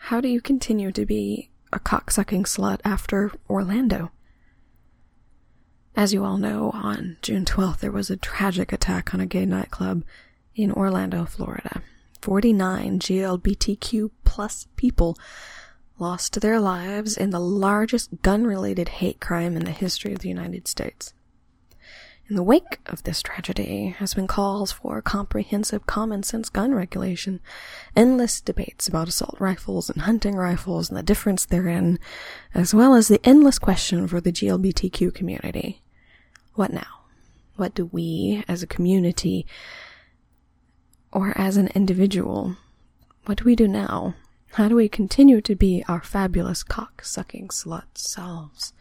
How do you continue to be a cocksucking slut after Orlando? As you all know, on June 12th, there was a tragic attack on a gay nightclub in Orlando, Florida. 49 GLBTQ plus people lost their lives in the largest gun-related hate crime in the history of the United States. In the wake of this tragedy has been calls for comprehensive common-sense gun regulation, endless debates about assault rifles and hunting rifles and the difference therein, as well as the endless question for the GLBTQ community. What now? What do we, as a community, or as an individual, what do we do now? How do we continue to be our fabulous cock-sucking slut selves?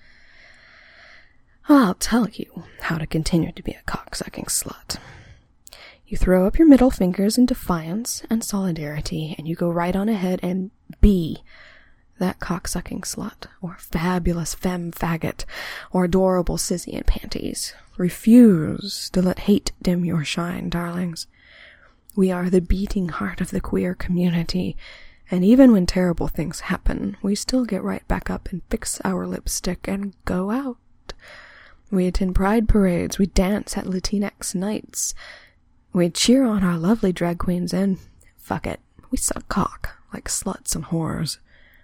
I'll tell you how to continue to be a cock-sucking slut. You throw up your middle fingers in defiance and solidarity, and you go right on ahead and be that cock-sucking slut, or fabulous femme faggot, or adorable sissy in panties. Refuse to let hate dim your shine, darlings. We are the beating heart of the queer community, and even when terrible things happen, we still get right back up and fix our lipstick and go out. We attend pride parades, we dance at Latinx nights, we cheer on our lovely drag queens, and fuck it, we suck cock like sluts and whores.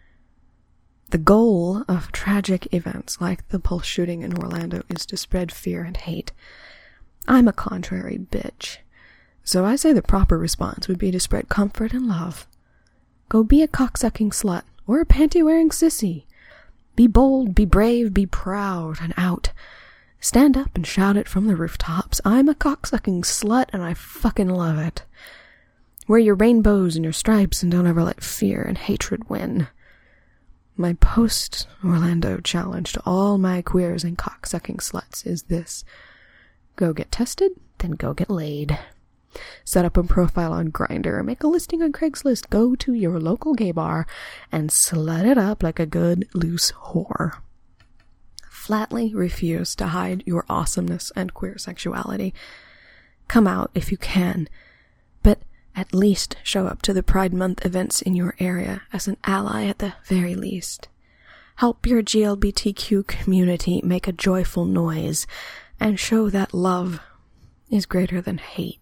The goal of tragic events like the Pulse shooting in Orlando is to spread fear and hate. I'm a contrary bitch, so I say the proper response would be to spread comfort and love. Go be a cocksucking slut, or a panty-wearing sissy. Be bold, be brave, be proud, and out. Stand up and shout it from the rooftops. I'm a cocksucking slut, and I fucking love it. Wear your rainbows and your stripes, and don't ever let fear and hatred win. My post-Orlando challenge to all my queers and cocksucking sluts is this. Go get tested, then go get laid. Set up a profile on Grindr, make a listing on Craigslist, go to your local gay bar, and slut it up like a good, loose whore. Flatly refuse to hide your awesomeness and queer sexuality. Come out if you can, but at least show up to the Pride Month events in your area as an ally at the very least. Help your GLBTQ community make a joyful noise and show that love is greater than hate.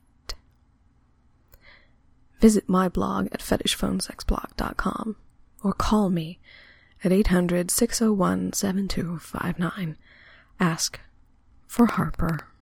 Visit my blog at fetishphonesexblog.com or call me at 800-601-7259. Ask for Harper.